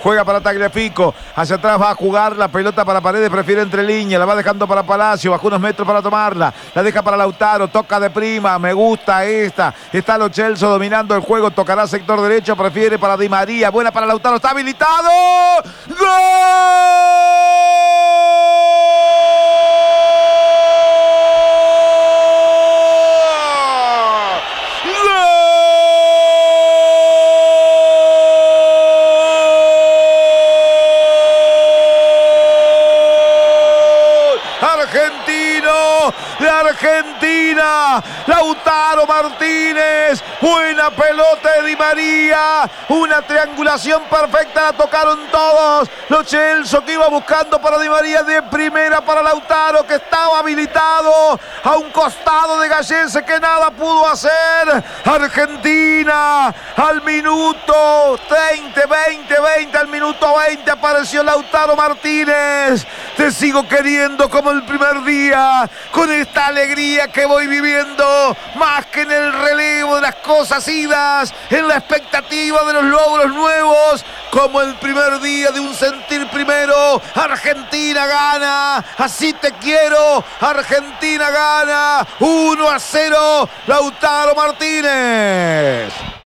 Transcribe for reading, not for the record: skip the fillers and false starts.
juega para Tagliafico, hacia atrás va a jugar la pelota para Paredes, prefiere entre líneas, la va dejando para Palacio, bajó unos metros para tomarla, la deja para Lautaro, toca de prima, me gusta esta, está Lo Celso dominando el juego, tocará sector derecho, prefiere para Di María, buena para Lautaro, está habilitado, ¡gol! Argentino de Argentina, Lautaro Martínez, buena pelota de Di María, una triangulación perfecta, la tocaron todos, Lo Celso que iba buscando para Di María, de primera para Lautaro que estaba habilitado a un costado de Gallese que nada pudo hacer. Argentina al minuto 20, al minuto 20 apareció Lautaro Martínez. Te sigo queriendo como el primer día, con esta alegría que voy viviendo, más que en el relevo de las cosas idas, en la expectativa de los logros nuevos, como el primer día de un sentir primero. Argentina gana, así te quiero, Argentina gana, 1-0, Lautaro Martínez.